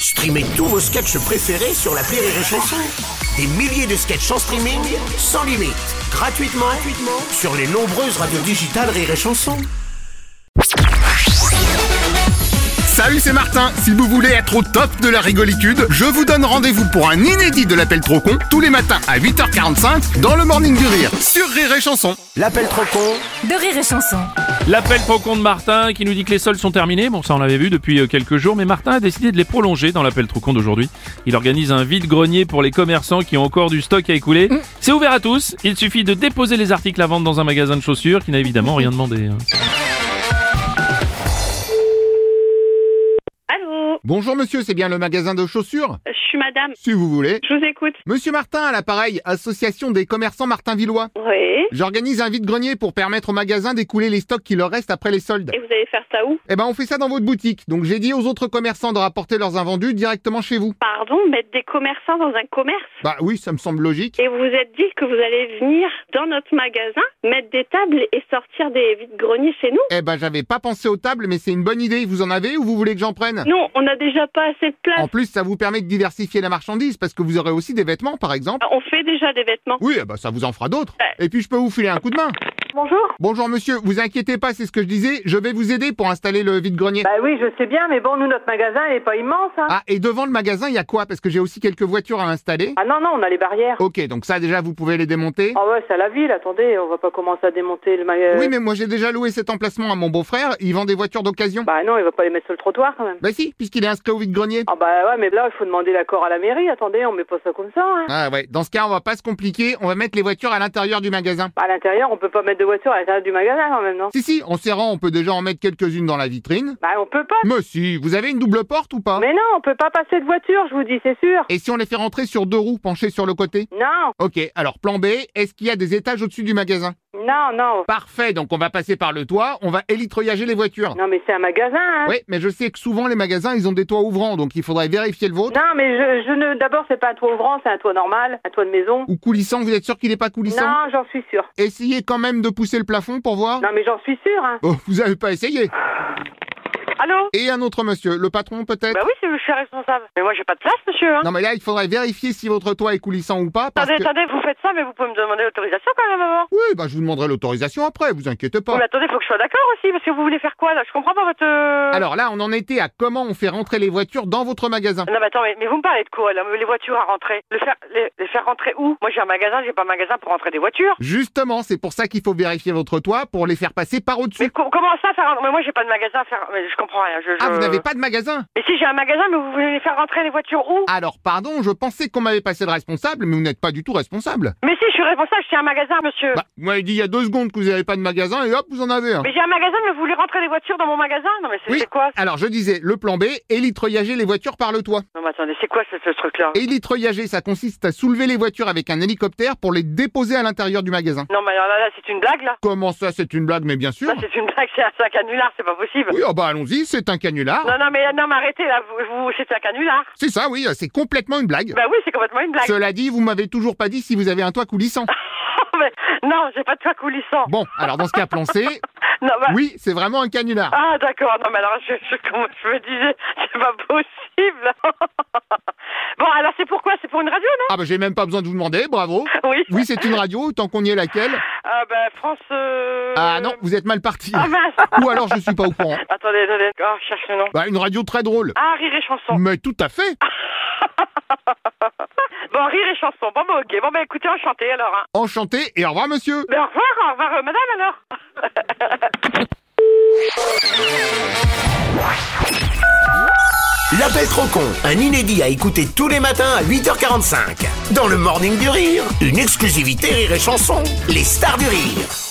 Streamez tous vos sketchs préférés sur l'appli Rire et Chanson. Des milliers de sketchs en streaming, sans limite, gratuitement sur les nombreuses radios digitales Rire et Chanson. Salut, c'est Martin. Si vous voulez être au top de la rigolitude, je vous donne rendez-vous pour un inédit de l'appel trop con tous les matins à 8h45 dans le Morning du Rire sur Rire et Chanson. L'appel trop con de Rire et Chanson. L'appel trop con de Martin qui nous dit que les soldes sont terminés. Bon, ça on l'avait vu depuis quelques jours, mais Martin a décidé de les prolonger dans l'appel trop con d'aujourd'hui. Il organise un vide-grenier pour les commerçants qui ont encore du stock à écouler. C'est ouvert à tous. Il suffit de déposer les articles à vendre dans un magasin de chaussures qui n'a évidemment rien demandé. Allô, Bonjour monsieur, c'est bien le magasin de chaussures? je suis madame. Si vous voulez. Je vous écoute. Monsieur Martin à l'appareil, association des commerçants Martin-Villois. Oui. J'organise un vide-grenier pour permettre au magasin d'écouler les stocks qui leur restent après les soldes. Et vous allez faire ça où? Eh ben on fait ça dans votre boutique, donc j'ai dit aux autres commerçants de rapporter leurs invendus directement chez vous. Pardon, mettre des commerçants dans un commerce? Bah oui, ça me semble logique. Et vous vous êtes dit que vous allez venir dans notre magasin, mettre des tables et sortir des vides-greniers chez nous? Eh ben j'avais pas pensé aux tables, mais c'est une bonne idée. Vous en avez ou vous voulez que j'en prenne? Non, on n'a déjà pas assez de place. En plus, ça vous permet de diversifier la marchandise, parce que vous aurez aussi des vêtements, par exemple. On fait déjà des vêtements. Oui, eh ben ça vous en fera d'autres. Ouais. Et puis je peux vous filer un coup de main. Bonjour. Bonjour monsieur, vous inquiétez pas, c'est ce que je disais, je vais vous aider pour installer le vide-grenier. Bah oui, je sais bien, mais bon, nous, notre magasin, il est pas immense, hein. Ah, et devant le magasin, il y a quoi? Parce que j'ai aussi quelques voitures à installer. Ah non, on a les barrières. Ok, donc ça déjà, vous pouvez les démonter. Ah ouais, c'est à la ville, attendez, on va pas commencer à démonter le magasin. Oui, mais moi j'ai déjà loué cet emplacement à mon beau-frère, il vend des voitures d'occasion. Bah non, il va pas les mettre sur le trottoir, quand même. Bah si, puisqu'il est inscrit au vide-grenier. Ah bah ouais, mais là, il faut demander l'accord à la mairie, attendez, on met pas ça comme ça, hein. Ah ouais, dans ce cas, on va pas se compliquer, on va mettre les voitures à l'intérieur du magasin. À l'intérieur, on peut pas mettre de voiture à l'intérieur du magasin, quand même, non? Si, en serrant, on peut déjà en mettre quelques-unes dans la vitrine. Bah on peut pas. Mais si, vous avez une double porte ou pas? Mais non, on peut pas passer de voiture, je vous dis, c'est sûr. Et si on les fait rentrer sur deux roues penchées sur le côté? Non, Ok, alors plan B, est-ce qu'il y a des étages au-dessus du magasin? non. Parfait, donc on va passer par le toit, on va élitroyager les voitures. Non, mais c'est un magasin, hein. Oui, mais je sais que souvent les magasins, ils ont des toits ouvrants, donc il faudrait vérifier le vôtre. Non, mais je ne. D'abord, c'est pas un toit ouvrant, c'est un toit normal, un toit de maison. Ou coulissant, vous êtes sûr qu'il est pas coulissant? Non, j'en suis sûr. Essayez quand même de pousser le plafond pour voir. Non, mais j'en suis sûr, hein. Oh, vous avez pas essayé? Allô? Et un autre monsieur, le patron peut-être? Bah oui, c'est je suis responsable. Mais moi, j'ai pas de place, monsieur, hein. Non mais là, il faudrait vérifier si votre toit est coulissant ou pas, parce Attendez, que... vous faites ça, mais vous pouvez me demander l'autorisation quand même avant. Oui, bah je vous demanderai l'autorisation après, vous inquiétez pas. Mais attendez, faut que je sois d'accord aussi, parce que vous voulez faire quoi là? Je comprends pas votre. Alors là, on en était à comment on fait rentrer les voitures dans votre magasin. Non mais attends, mais vous me parlez de quoi là? Les voitures à rentrer? Les faire rentrer où? Moi j'ai un magasin, j'ai pas un magasin pour rentrer des voitures. Justement, c'est pour ça qu'il faut vérifier votre toit pour les faire passer par au-dessus. Mais comment ça faire rentrer? Mais moi j'ai pas de magasin à faire. Mais je comprends rien. Ah, vous n'avez pas de magasin? Mais si j'ai un magasin, mais vous voulez les faire rentrer les voitures où? Alors, pardon, je pensais qu'on m'avait passé le responsable, mais vous n'êtes pas du tout responsable. Mais si, je suis responsable, je tiens un magasin, monsieur. Bah, vous m'avez dit il y a 2 secondes que vous n'avez pas de magasin et hop, vous en avez un. Mais j'ai un magasin, mais vous voulez rentrer les voitures dans mon magasin? Non mais Oui, c'est quoi? alors je disais, le plan B, élitroyager les voitures par le toit. Non mais attendez, c'est quoi ce truc-là? Élitroyager, ça consiste à soulever les voitures avec un hélicoptère pour les déposer à l'intérieur du magasin. Non mais alors là, c'est une blague là? Comment ça, c'est une blague? Mais bien sûr. Là c'est une blague, c'est un canular, c'est pas possible. Oui, ah bah allons-y, c'est un canular. Non mais arrêtez là, c'est un canular. C'est ça, oui, c'est complètement une blague. Bah oui, c'est complètement une blague. Cela dit, vous m'avez toujours pas dit si vous avez un toit coulissant. Mais non, j'ai pas de toit coulissant. Bon, alors dans ce cas, plan C, Non, bah... oui, c'est vraiment un canular. Ah d'accord, non mais alors je me disais, c'est pas possible. Bon alors c'est pourquoi? C'est pour une radio, non? Ah bah j'ai même pas besoin de vous demander, bravo. Oui. Oui, c'est une radio, tant qu'on y est laquelle? Ah bah France... Ah non, vous êtes mal parti. Ah mince. Ou alors je suis pas au courant. Attendez, oh, je cherche le nom. Bah une radio très drôle. Ah, Rire et Chanson. Mais tout à fait. Bon, Rire et Chanson, bon bah ok, bon bah écoutez, enchanté alors. Hein. Enchanté et au revoir monsieur. Ben, au revoir madame alors. L'appel trop con, un inédit à écouter tous les matins à 8h45. Dans le Morning du Rire, une exclusivité Rire et Chanson, les stars du rire.